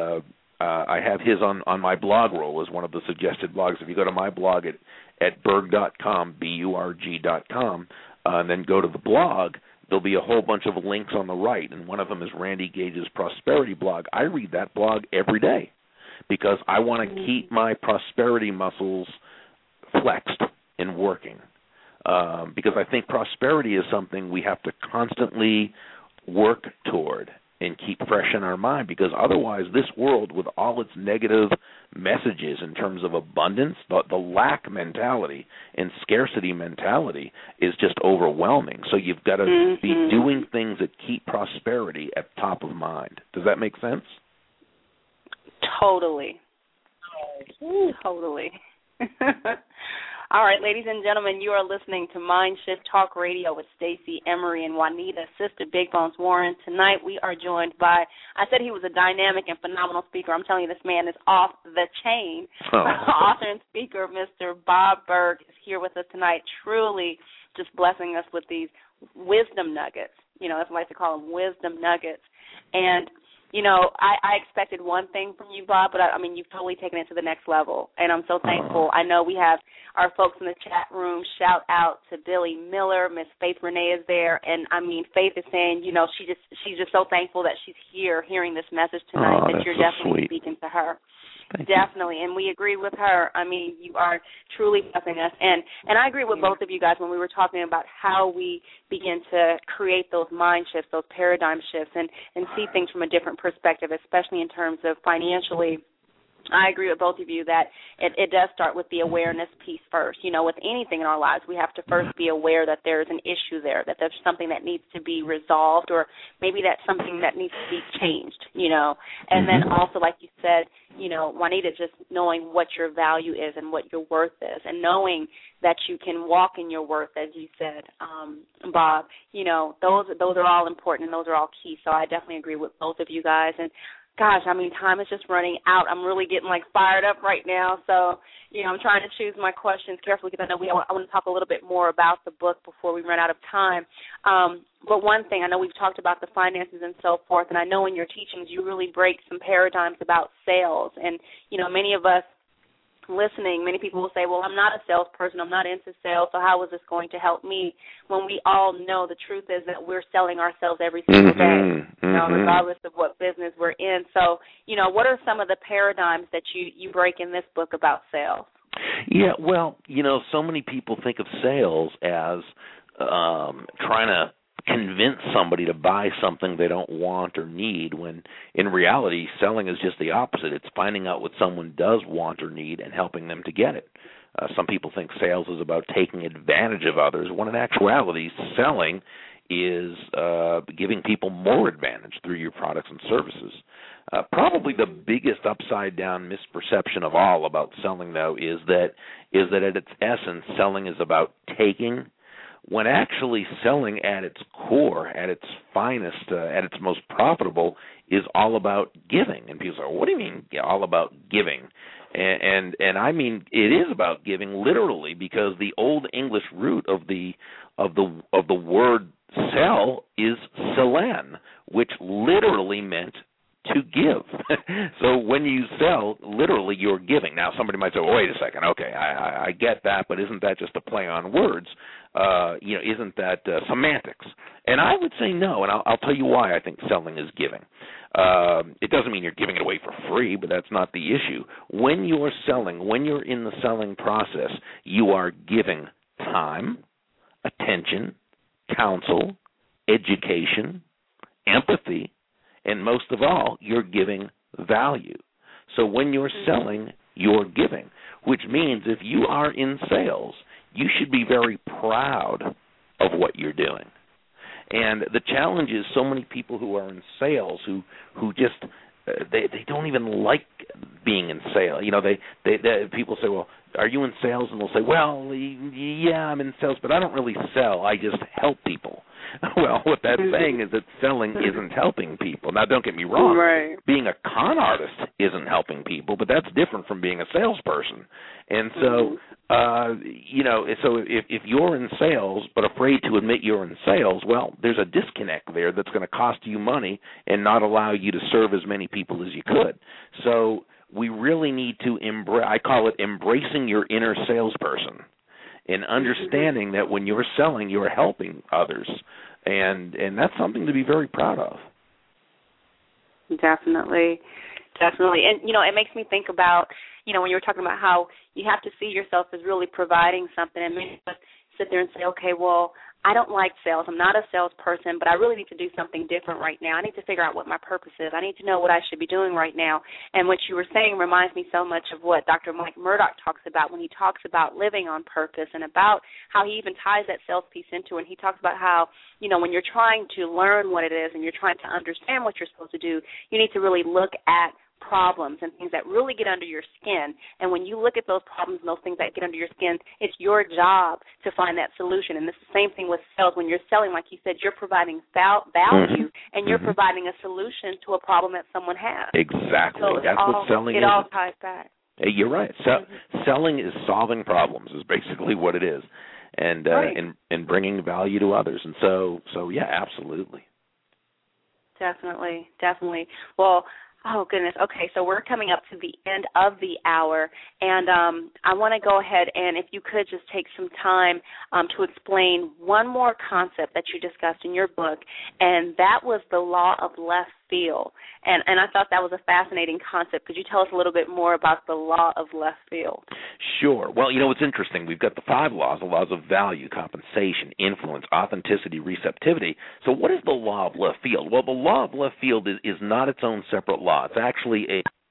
I have his on my blog roll as one of the suggested blogs. If you go to my blog at burg.com, BURG.com, and then go to the blog, there'll be a whole bunch of links on the right, and one of them is Randy Gage's Prosperity blog. I read that blog every day because I want to keep my prosperity muscles flexed and working, because I think prosperity is something we have to constantly work toward and keep fresh in our mind, because otherwise this world, with all its negative messages in terms of abundance, the lack mentality and scarcity mentality is just overwhelming. So you've got to be doing things that keep prosperity at top of mind. Does that make sense? Totally. Totally. All right, ladies and gentlemen, you are listening to Mindshift Talk Radio with Stacey Emery and Juanita, Sister Big Bones Warren. Tonight we are joined by, I said he was a dynamic and phenomenal speaker. I'm telling you, this man is off the chain. Author and speaker, Mr. Bob Burg, is here with us tonight, truly just blessing us with these wisdom nuggets. That's what I like to call them, wisdom nuggets. And I expected one thing from you, Bob, but you've totally taken it to the next level, and I'm so thankful. I know we have our folks in the chat room. Shout out to Billy Miller. Miss Faith Renee is there, and Faith is saying, she's just so thankful that she's here hearing this message tonight, that you're definitely speaking to her. Definitely, and we agree with her. You are truly blessing us, and I agree with both of you guys when we were talking about how we begin to create those mind shifts, those paradigm shifts, and see things from a different perspective, especially in terms of financially. I agree with both of you that it does start with the awareness piece first. With anything in our lives, we have to first be aware that there's an issue there, that there's something that needs to be resolved, or maybe that's something that needs to be changed, And then also, like you said, Juanita, just knowing what your value is and what your worth is, and knowing that you can walk in your worth, as you said, Bob. Those are all important, and those are all key. So I definitely agree with both of you guys. And gosh, time is just running out. I'm really getting fired up right now. So, I'm trying to choose my questions carefully, because I know I want to talk a little bit more about the book before we run out of time. But one thing, I know we've talked about the finances and so forth, and I know in your teachings you really break some paradigms about sales. And, many of us listening, many people will say, well, I'm not a salesperson, I'm not into sales, so how is this going to help me? When we all know the truth is that we're selling ourselves every single day, regardless of what business we're in. So, what are some of the paradigms that you break in this book about sales? Yeah, well, so many people think of sales as trying to convince somebody to buy something they don't want or need, when in reality selling is just the opposite. It's finding out what someone does want or need and helping them to get it. Some people think sales is about taking advantage of others, when in actuality selling is giving people more advantage through your products and services. Probably the biggest upside-down misperception of all about selling, though, is that at its essence, selling is about taking, when actually selling at its core, at its finest, at its most profitable, is all about giving. And people say, what do you mean all about giving? And I mean, it is about giving literally, because the old English root of the word sell is selen, which literally meant to give. So when you sell, literally you're giving. Now somebody might say, well, wait a second, okay, I get that, but isn't that just a play on words? Isn't that semantics? And I would say no, and I'll tell you why I think selling is giving. It doesn't mean you're giving it away for free, but that's not the issue. When you're selling, when you're in the selling process, you are giving time, attention, counsel, education, empathy, and most of all, you're giving value. So when you're selling, you're giving, which means if you are in sales, you should be very proud of what you're doing. And the challenge is so many people who are in sales who just they don't even like being in sales. They people say, well, are you in sales? And they'll say, well, yeah, I'm in sales, but I don't really sell. I just help people. Well, what that's saying is that selling isn't helping people. Now, don't get me wrong. Right. Being a con artist isn't helping people, but that's different from being a salesperson. And so, so if you're in sales but afraid to admit you're in sales, well, there's a disconnect there that's going to cost you money and not allow you to serve as many people as you could. So we really need to I call it embracing your inner salesperson and understanding that when you're selling, you're helping others. And that's something to be very proud of. Definitely. And, it makes me think about, when you were talking about how you have to see yourself as really providing something, and many of us sit there and say, okay, well, I don't like sales. I'm not a salesperson, but I really need to do something different right now. I need to figure out what my purpose is. I need to know what I should be doing right now. And what you were saying reminds me so much of what Dr. Mike Murdock talks about when he talks about living on purpose, and about how he even ties that sales piece into it. And he talks about how, when you're trying to learn what it is and you're trying to understand what you're supposed to do, you need to really look at problems and things that really get under your skin. And when you look at those problems and those things that get under your skin, it's your job to find that solution. And it's the same thing with sales. When you're selling, like you said, you're providing value and you're providing a solution to a problem that someone has. Exactly. So that's what selling is. It all ties back. You're right. Selling is solving problems is basically what it is, and and bringing value to others. And so yeah, absolutely. Definitely. Well, oh, goodness. Okay, so we're coming up to the end of the hour, and I want to go ahead and if you could just take some time to explain one more concept that you discussed in your book, and that was the law of left field. And I thought that was a fascinating concept. Could you tell us a little bit more about the law of left field? Sure. Well, it's interesting. We've got the 5 laws, the laws of value, compensation, influence, authenticity, receptivity. So what is the law of left field? Well, the law of left field is not its own separate law. It's actually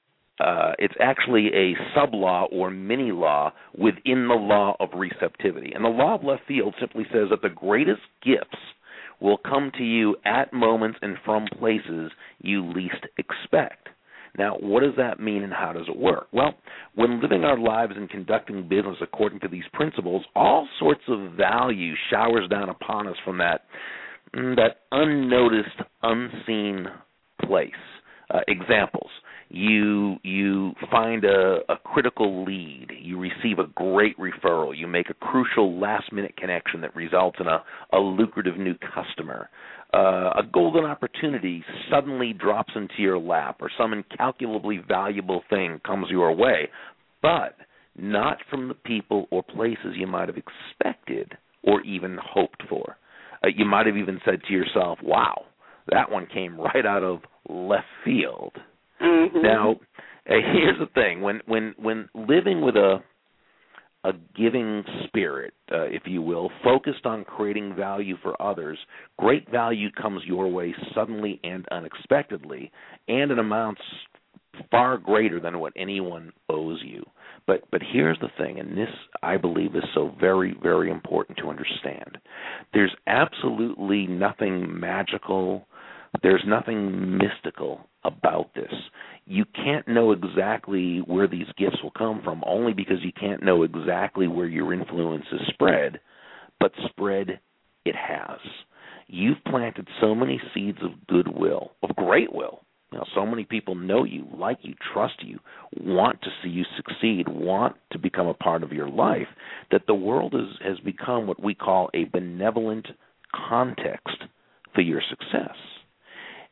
a sub-law or mini-law within the law of receptivity. And the law of left field simply says that the greatest gifts will come to you at moments and from places you least expect. Now, what does that mean and how does it work? Well, when living our lives and conducting business according to these principles, all sorts of value showers down upon us from that unnoticed, unseen place. Examples. You find a critical lead. You receive a great referral. You make a crucial last-minute connection that results in a lucrative new customer. A golden opportunity suddenly drops into your lap, or some incalculably valuable thing comes your way, but not from the people or places you might have expected or even hoped for. You might have even said to yourself, wow, that one came right out of left field. Mm-hmm. Now, here's the thing: when living with a giving spirit, if you will, focused on creating value for others, great value comes your way suddenly and unexpectedly, and in amounts far greater than what anyone owes you. But here's the thing, and this, I believe, is so very, very important to understand. There's absolutely nothing magical. There's nothing mystical about this. You can't know exactly where these gifts will come from, only because you can't know exactly where your influence is spread, but spread it has. You've planted so many seeds of goodwill, of great will. So many people know you, like you, trust you, want to see you succeed, want to become a part of your life, that the world has become what we call a benevolent context for your success.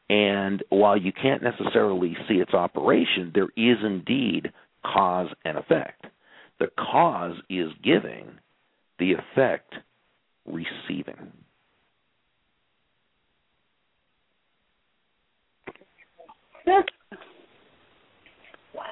And while you can't necessarily see its operation, there is indeed cause and effect. The cause is giving, the effect receiving. Wow.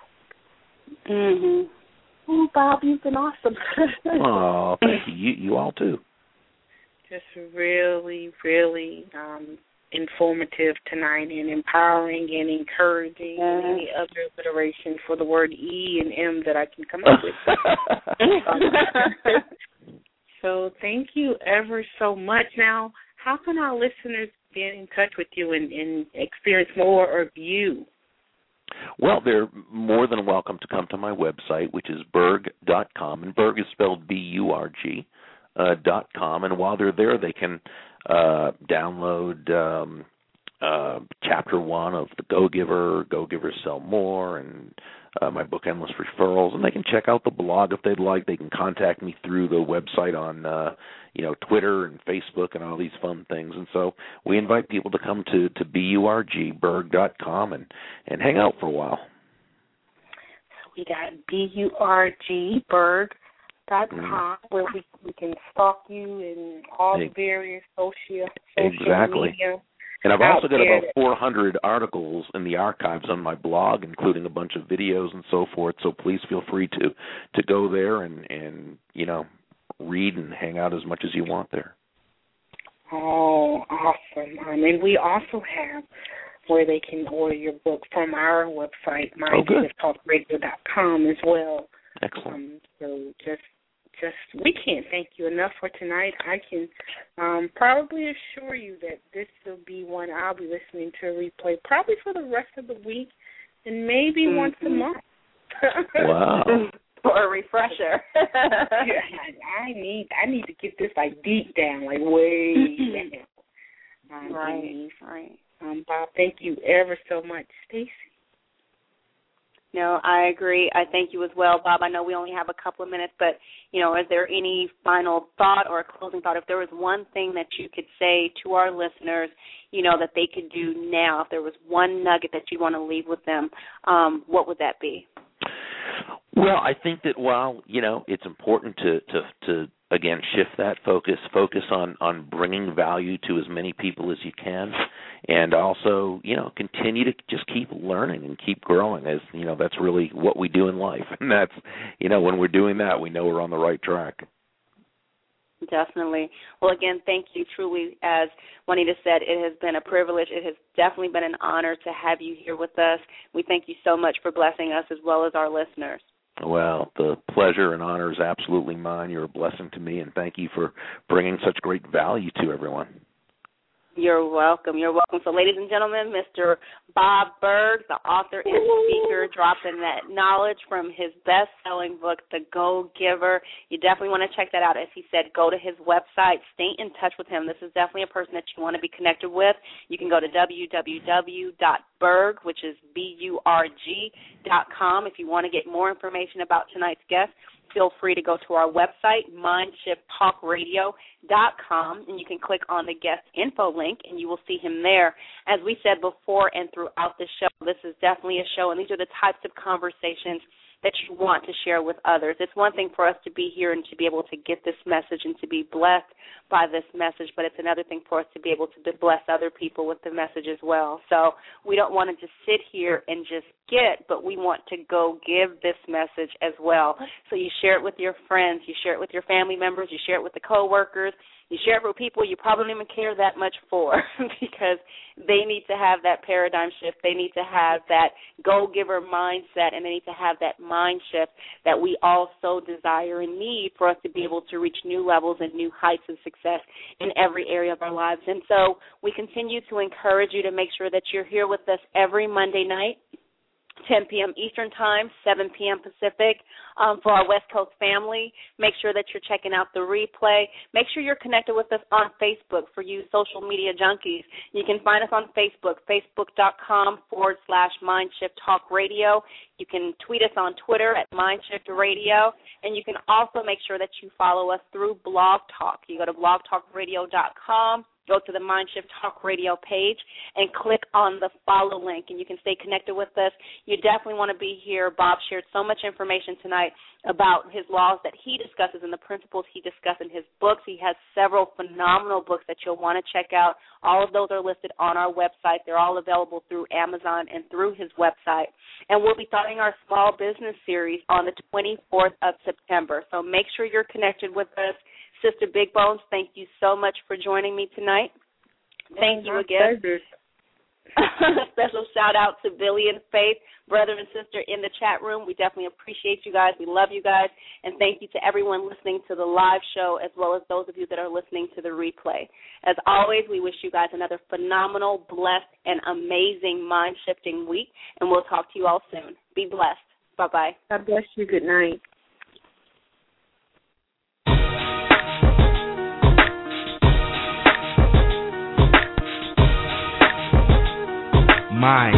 Mhm. Oh, Bob, you've been awesome. Oh, thank you. You all too. Just really, really informative tonight, and empowering and encouraging, and any other alliteration for the word E and M that I can come up with. So thank you ever so much. Now, how can our listeners get in touch with you and experience more of you? Well, they're more than welcome to come to my website, which is burg.com, and Burg is spelled B-U-R-G, .com, and while they're there, they can download Chapter 1 of The Go-Giver, Go-Givers Sell More, and my book, Endless Referrals, and they can check out the blog if they'd like. They can contact me through the website on Twitter and Facebook and all these fun things. And so we invite people to come to burg.com and hang out for a while. So we got BURG, Burg.com, where we can stalk you in all the various social media. And I've also got about 400 articles in the archives on my blog, including a bunch of videos and so forth. So please feel free to go there and read and hang out as much as you want there. Oh, awesome. And we also have where they can order your book from our website, MindShiftTalkRadio.com as well. Excellent. So just we can't thank you enough for tonight. I can probably assure you that this will be one I'll be listening to replay probably for the rest of the week and maybe once a month. Wow. For a refresher. I need to get this deep down, way down. Right. Bob, thank you ever so much. Stacy? No, I agree. I thank you as well, Bob. I know we only have a couple of minutes, but, is there any final thought or a closing thought? If there was one thing that you could say to our listeners, that they could do now, if there was one nugget that you want to leave with them, what would that be? Well, I think that while, it's important to again, shift that focus on bringing value to as many people as you can, and also, continue to just keep learning and keep growing, as, that's really what we do in life. And that's, when we're doing that, we know we're on the right track. Definitely. Well, again, thank you. Truly, as Juanita said, it has been a privilege. It has definitely been an honor to have you here with us. We thank you so much for blessing us as well as our listeners. Well, the pleasure and honor is absolutely mine. You're a blessing to me, and thank you for bringing such great value to everyone. You're welcome. So, ladies and gentlemen, Mr. Bob Burg, the author and speaker, dropping that knowledge from his best-selling book, The Go-Giver. You definitely want to check that out. As he said, go to his website. Stay in touch with him. This is definitely a person that you want to be connected with. You can go to www.burg, which is BURG.com. If you want to get more information about tonight's guest, feel free to go to our website, MindShiftTalkRadio.com, and you can click on the guest info link, and you will see him there. As we said before and throughout the show, this is definitely a show, and these are the types of conversations that you want to share with others. It's one thing for us to be here and to be able to get this message and to be blessed by this message, but it's another thing for us to be able to bless other people with the message as well. So we don't want to just sit here and just get, but we want to go give this message as well. So you share it with your friends, you share it with your family members, you share it with the coworkers, you share it with people you probably don't even care that much for because they need to have that paradigm shift. They need to have that go-giver mindset, and they need to have that mind shift that we all so desire and need for us to be able to reach new levels and new heights of success in every area of our lives. And so we continue to encourage you to make sure that you're here with us every Monday night, 10 p.m. Eastern Time, 7 p.m. Pacific. For our West Coast family, make sure that you're checking out the replay. Make sure you're connected with us on Facebook for you social media junkies. You can find us on Facebook, facebook.com/MindShiftTalkRadio. You can tweet us on Twitter at MindShiftRadio, and you can also make sure that you follow us through Blog Talk. You go to blogtalkradio.com. go to the Mindshift Talk Radio page and click on the follow link, and you can stay connected with us. You definitely want to be here. Bob shared so much information tonight about his laws that he discusses and the principles he discusses in his books. He has several phenomenal books that you'll want to check out. All of those are listed on our website. They're all available through Amazon and through his website. And we'll be starting our small business series on the 24th of September. So make sure you're connected with us. Sister Big Bones, thank you so much for joining me tonight. Thank you again. Special shout-out to Billy and Faith, brother and sister in the chat room. We definitely appreciate you guys. We love you guys. And thank you to everyone listening to the live show as well as those of you that are listening to the replay. As always, we wish you guys another phenomenal, blessed, and amazing mind-shifting week, and we'll talk to you all soon. Be blessed. Bye-bye. God bless you. Good night. Mind